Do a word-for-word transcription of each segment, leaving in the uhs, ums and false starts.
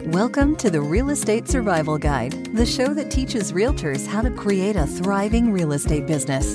Welcome to the Real Estate Survival Guide, the show that teaches realtors how to create a thriving real estate business.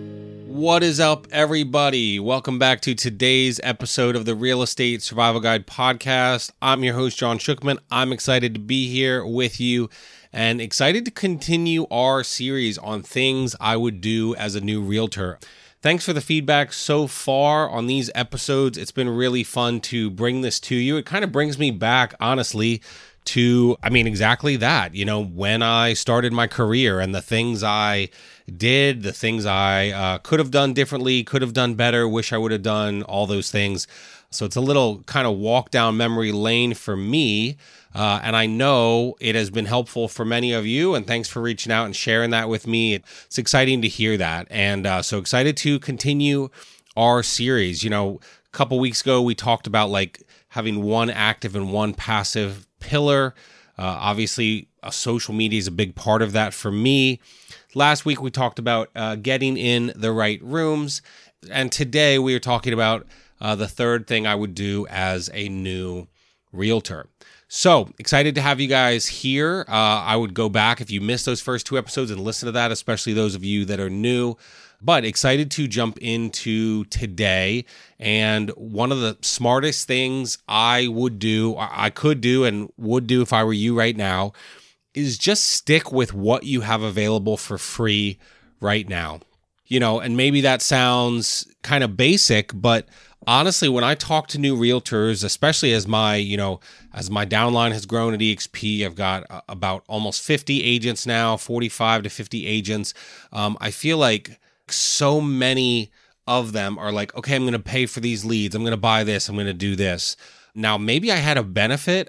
What is up, everybody? Welcome back to today's episode of the Real Estate Survival Guide podcast. I'm your host, John Shookman. I'm excited to be here with you and excited to continue our series on things I would do as a new realtor. Thanks for the feedback so far on these episodes. It's been really fun to bring this to you. It kind of brings me back, honestly, to, I mean, exactly that. You know, when I started my career and the things I did, the things I uh, could have done differently, could have done better, wish I would have done, all those things. So it's a little kind of walk down memory lane for me. Uh, and I know it has been helpful for many of you, and thanks for reaching out and sharing that with me. It's exciting to hear that. And uh, so excited to continue our series. You know, a couple weeks ago, we talked about like having one active and one passive pillar. Uh, obviously, uh, social media is a big part of that for me. Last week, we talked about uh, getting in the right rooms. And today, we are talking about uh, the third thing I would do as a new realtor. So excited to have you guys here. Uh, I would go back if you missed those first two episodes and listen to that, especially those of you that are new. But excited to jump into today. And one of the smartest things I would do, I could do and would do if I were you right now, is just stick with what you have available for free right now. You know, and maybe that sounds kind of basic, but honestly, when I talk to new realtors, especially as my, you know, as my downline has grown at E X P, I've got uh, about almost fifty agents now, forty-five to fifty agents. Um, I feel like so many of them are like, okay, I'm going to pay for these leads. I'm going to buy this. I'm going to do this. Now, maybe I had a benefit.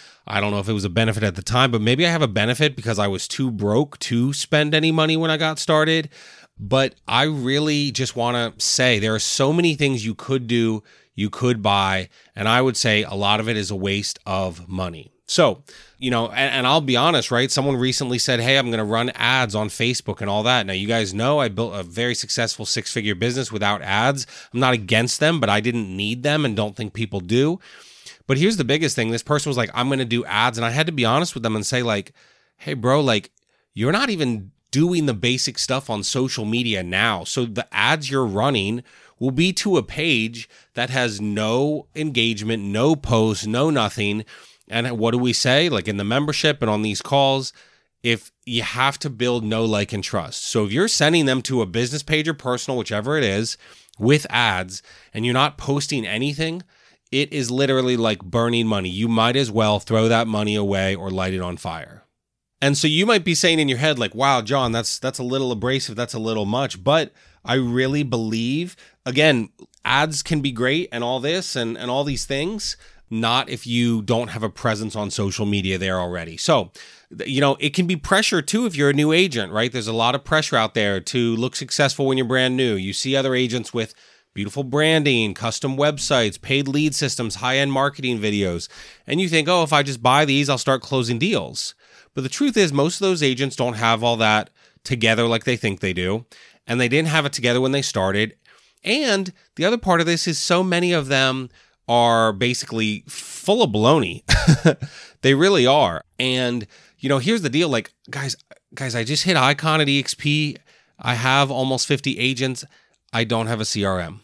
I don't know if it was a benefit at the time, but maybe I have a benefit because I was too broke to spend any money when I got started. But I really just want to say there are so many things you could do, you could buy, and I would say a lot of it is a waste of money. So, you know, and, and I'll be honest, right? Someone recently said, hey, I'm going to run ads on Facebook and all that. Now, you guys know I built a very successful six-figure business without ads. I'm not against them, but I didn't need them and don't think people do. But here's the biggest thing. This person was like, I'm going to do ads. And I had to be honest with them and say like, hey, bro, like you're not even doing the basic stuff on social media now. So the ads you're running will be to a page that has no engagement, no posts, no nothing. And what do we say? Like in the membership and on these calls, if you have to build know, like, and trust. So if you're sending them to a business page or personal, whichever it is, with ads, and you're not posting anything, it is literally like burning money. You might as well throw that money away or light it on fire. And so you might be saying in your head like, wow, John, that's that's a little abrasive. That's a little much. But I really believe, again, ads can be great and all this and, and all these things, not if you don't have a presence on social media there already. So, you know, it can be pressure too if you're a new agent, right? There's a lot of pressure out there to look successful when you're brand new. You see other agents with beautiful branding, custom websites, paid lead systems, high-end marketing videos. And you think, oh, if I just buy these, I'll start closing deals. But the truth is most of those agents don't have all that together like they think they do. And they didn't have it together when they started. And the other part of this is so many of them are basically full of baloney. They really are. And, you know, here's the deal. Like, guys, guys, I just hit Icon at E X P. I have almost fifty agents. I don't have a C R M.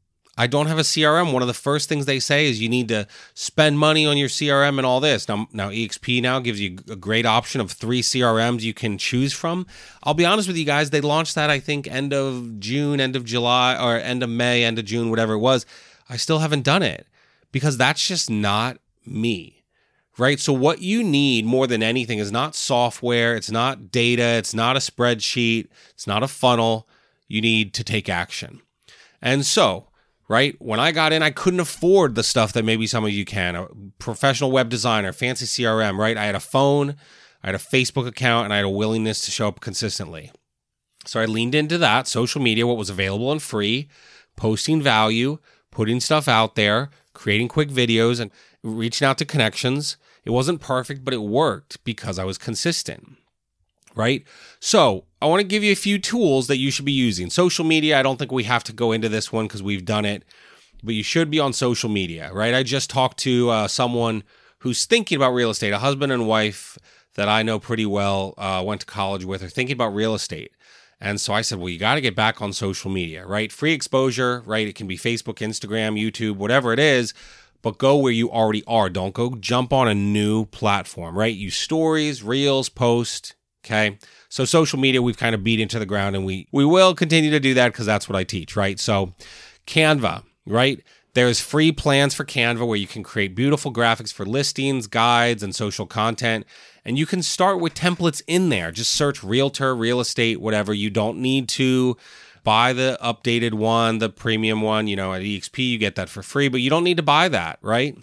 I don't have a C R M. One of the first things they say is you need to spend money on your C R M and all this. Now, now E X P now gives you a great option of three C R Ms you can choose from. I'll be honest with you guys. They launched that, I think, end of June, end of July, or end of May, end of June, whatever it was. I still haven't done it because that's just not me, right? So what you need more than anything is not software. It's not data. It's not a spreadsheet. It's not a funnel. You need to take action. And so, right? When I got in, I couldn't afford the stuff that maybe some of you can. A professional web designer, fancy C R M, right? I had a phone, I had a Facebook account, and I had a willingness to show up consistently. So I leaned into that, social media, what was available and free, posting value, putting stuff out there, creating quick videos, and reaching out to connections. It wasn't perfect, but it worked because I was consistent. Right? So I want to give you a few tools that you should be using. Social media, I don't think we have to go into this one because we've done it, but you should be on social media, right? I just talked to uh, someone who's thinking about real estate, a husband and wife that I know pretty well, uh, went to college with, are thinking about real estate. And so I said, well, you got to get back on social media, right? Free exposure, right? It can be Facebook, Instagram, YouTube, whatever it is, but go where you already are. Don't go jump on a new platform, right? Use stories, reels, post, okay? So social media, we've kind of beat into the ground, and we, we will continue to do that because that's what I teach, right? So Canva, right? There's free plans for Canva where you can create beautiful graphics for listings, guides, and social content. And you can start with templates in there. Just search realtor, real estate, whatever. You don't need to buy the updated one, the premium one. You know, at E X P, you get that for free, but you don't need to buy that, right?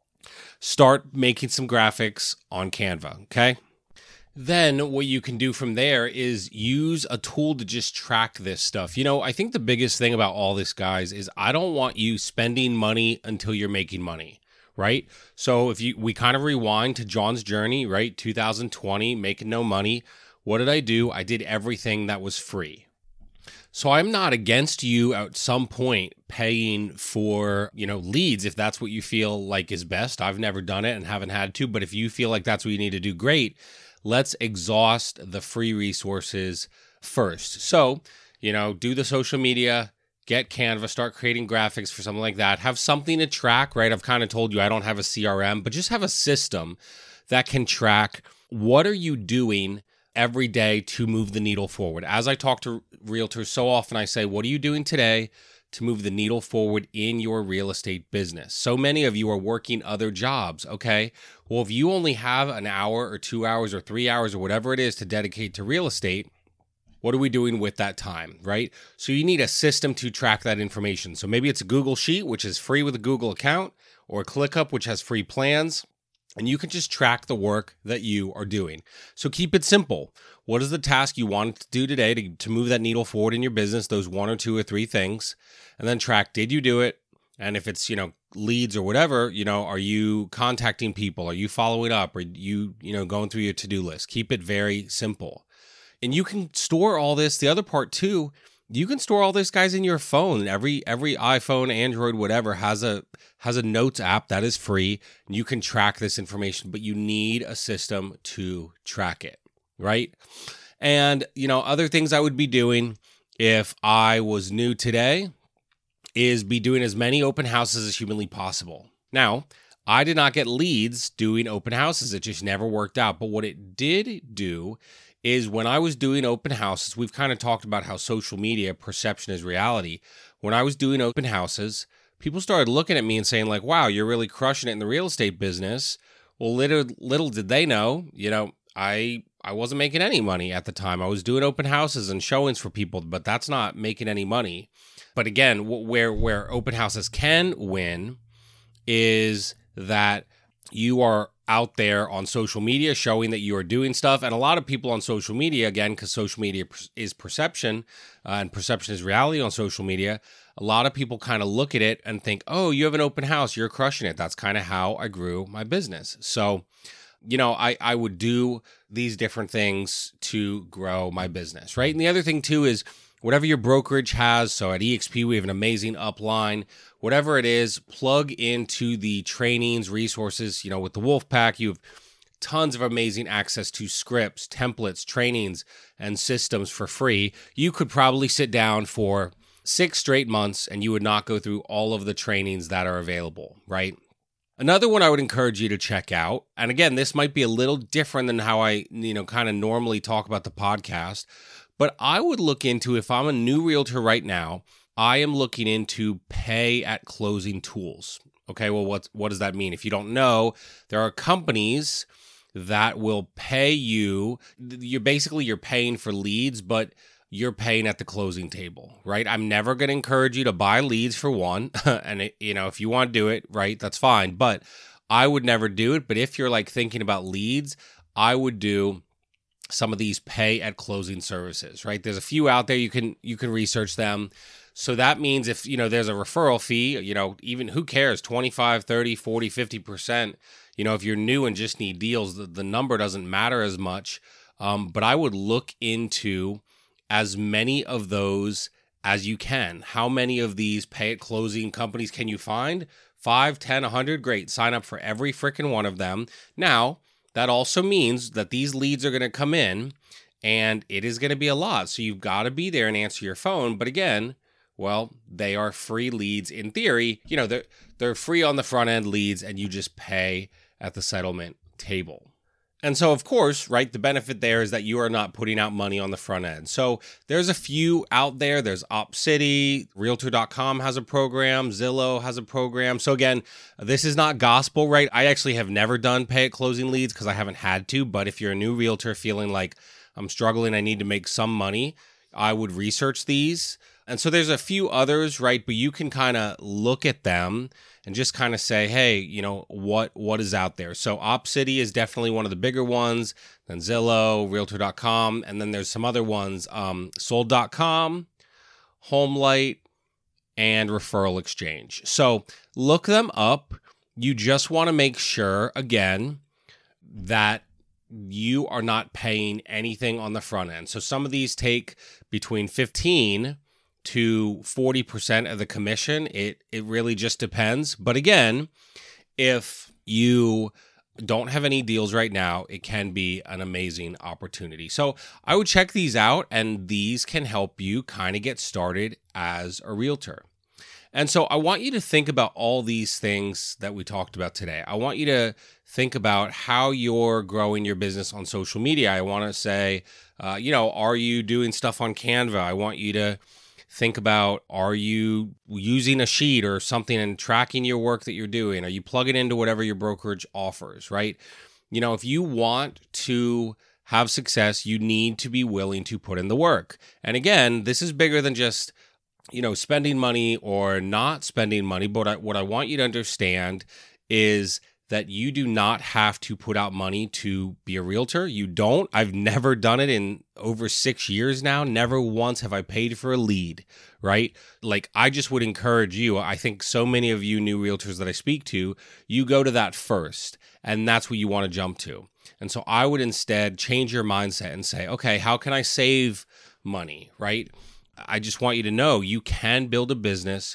Start making some graphics on Canva, okay? Then what you can do from there is use a tool to just track this stuff. You know, I think the biggest thing about all this, guys, is I don't want you spending money until you're making money, right? So if you we kind of rewind to John's journey, right? two thousand twenty, making no money. What did I do? I did everything that was free. So I'm not against you at some point paying for, you know, leads if that's what you feel like is best. I've never done it and haven't had to, but if you feel like that's what you need to do, great. Let's exhaust the free resources first. So, you know, do the social media, get Canva, start creating graphics for something like that. Have something to track, right? I've kind of told you I don't have a C R M, but just have a system that can track what are you doing every day to move the needle forward. As I talk to realtors so often, I say, what are you doing today to move the needle forward in your real estate business? So many of you are working other jobs, okay? Well, if you only have an hour or two hours or three hours or whatever it is to dedicate to real estate, what are we doing with that time, right? So you need a system to track that information. So maybe it's a Google Sheet, which is free with a Google account, or ClickUp, which has free plans. And you can just track the work that you are doing. So keep it simple. What is the task you want to do today to, to move that needle forward in your business, those one or two or three things, and then track, did you do it? And if it's, you know, leads or whatever, you know, are you contacting people? Are you following up? Are you, you know, going through your to-do list? Keep it very simple. And you can store all this. The other part too, you can store all this, guys, in your phone. Every every iPhone, Android, whatever has a has a notes app that is free. And you can track this information, but you need a system to track it, right? And, you know, other things I would be doing if I was new today is be doing as many open houses as humanly possible. Now, I did not get leads doing open houses. It just never worked out. But what it did do is when I was doing open houses, we've kind of talked about how social media perception is reality. When I was doing open houses, people started looking at me and saying like, wow, you're really crushing it in the real estate business. Well, little, little did they know, you know, I I wasn't making any money at the time. I was doing open houses and showings for people, but that's not making any money. But again, where where open houses can win is that you are out there on social media showing that you are doing stuff. And a lot of people on social media, again, because social media is perception uh, and perception is reality on social media, a lot of people kind of look at it and think, oh, you have an open house, you're crushing it. That's kind of how I grew my business. So, you know, I, I would do these different things to grow my business, right? And the other thing too is whatever your brokerage has. So at E X P, we have an amazing upline. Whatever it is, plug into the trainings, resources. You know, with the Wolfpack, you have tons of amazing access to scripts, templates, trainings, and systems for free. You could probably sit down for six straight months and you would not go through all of the trainings that are available, right? Another one I would encourage you to check out, and again, this might be a little different than how I, you know, kind of normally talk about the podcast, but I would look into, if I'm a new realtor right now, I am looking into pay at closing tools. Okay, well, what, what does that mean? If you don't know, there are companies that will pay you. You're basically, you're paying for leads, but you're paying at the closing table, right? I'm never going to encourage you to buy leads for one. And, it, you know, if you want to do it, right, that's fine. But I would never do it. But if you're like thinking about leads, I would do some of these pay at closing services, right? There's a few out there. You can, you can research them. So that means if, you know, there's a referral fee, you know, even who cares, twenty-five, thirty, forty, fifty percent, you know, if you're new and just need deals, the, the number doesn't matter as much. Um, but I would look into as many of those as you can. How many of these pay at closing companies can you find? five, ten, a hundred, great. Sign up for every freaking one of them. Now, that also means that these leads are going to come in and it is going to be a lot. So you've got to be there and answer your phone. But again, well, they are free leads in theory. You know, they're, they're free on the front end leads and you just pay at the settlement table. And so, of course, right, the benefit there is that you are not putting out money on the front end. So there's a few out there. There's OpCity, Realtor dot com has a program, Zillow has a program. So again, this is not gospel, right? I actually have never done pay at closing leads because I haven't had to. But if you're a new realtor feeling like I'm struggling, I need to make some money, I would research these. And so there's a few others, right? But you can kind of look at them and just kind of say, hey, you know, what what is out there? So OpCity is definitely one of the bigger ones, then Zillow, Realtor dot com, and then there's some other ones, um, Sold dot com, HomeLight, and Referral Exchange. So look them up. You just want to make sure, again, that you are not paying anything on the front end. So some of these take between fifteen to forty percent of the commission. It it really just depends. But again, if you don't have any deals right now, it can be an amazing opportunity. So I would check these out, and these can help you kind of get started as a realtor. And so I want you to think about all these things that we talked about today. I want you to think about how you're growing your business on social media. I want to say, uh, you know, are you doing stuff on Canva? I want you to think about, are you using a sheet or something and tracking your work that you're doing? Are you plugging into whatever your brokerage offers, right? You know, if you want to have success, you need to be willing to put in the work. And again, this is bigger than just, you know, spending money or not spending money. But I, what I want you to understand is that you do not have to put out money to be a realtor. You don't. I've never done it in over six years now. Never once have I paid for a lead, right? Like, I just would encourage you. I think so many of you new realtors that I speak to, you go to that first, and that's what you want to jump to. And so I would instead change your mindset and say, okay, how can I save money, right? I just want you to know you can build a business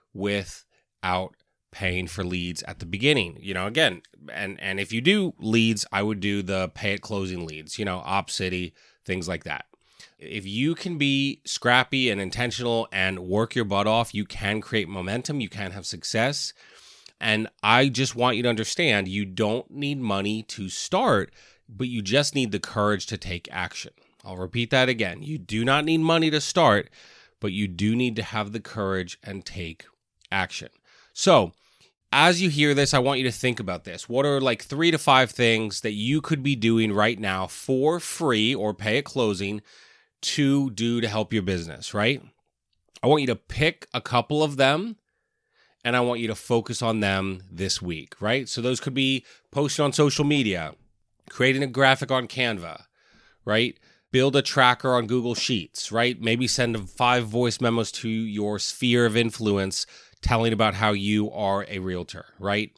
without paying for leads at the beginning. You know, again, and and if you do leads, I would do the pay at closing leads, you know, OpCity, things like that. If you can be scrappy and intentional and work your butt off, you can create momentum, you can have success. And I just want you to understand, you don't need money to start, but you just need the courage to take action. I'll repeat that again. You do not need money to start, but you do need to have the courage and take action. So, as you hear this, I want you to think about this. What are like three to five things that you could be doing right now for free or pay at closing to do to help your business, right? I want you to pick a couple of them, and I want you to focus on them this week, right? So those could be posting on social media, creating a graphic on Canva, right? Build a tracker on Google Sheets, right? Maybe send five voice memos to your sphere of influence telling about how you are a realtor, right?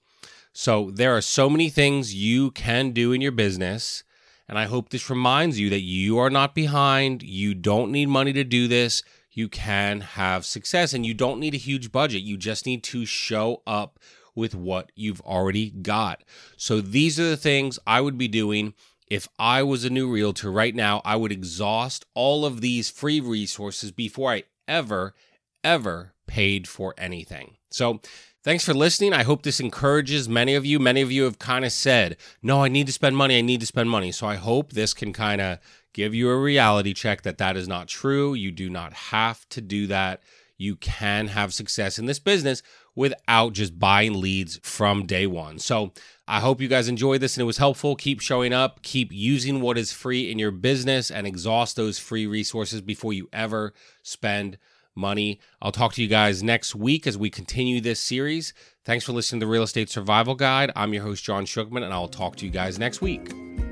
So there are so many things you can do in your business, and I hope this reminds you that you are not behind. You don't need money to do this. You can have success, and you don't need a huge budget. You just need to show up with what you've already got. So these are the things I would be doing. If I was a new realtor right now, I would exhaust all of these free resources before I ever, ever paid for anything. So thanks for listening. I hope this encourages many of you. Many of you have kind of said, no, I need to spend money. I need to spend money. So I hope this can kind of give you a reality check that that is not true. You do not have to do that. You can have success in this business without just buying leads from day one. So I hope you guys enjoyed this and it was helpful. Keep showing up, keep using what is free in your business, and exhaust those free resources before you ever spend money. I'll talk to you guys next week as we continue this series. Thanks for listening to the Real Estate Survival Guide. I'm your host, John Shookman, and I'll talk to you guys next week.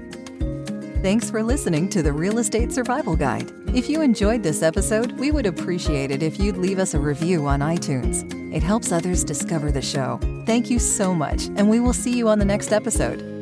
Thanks for listening to the Real Estate Survival Guide. If you enjoyed this episode, we would appreciate it if you'd leave us a review on iTunes. It helps others discover the show. Thank you so much, and we will see you on the next episode.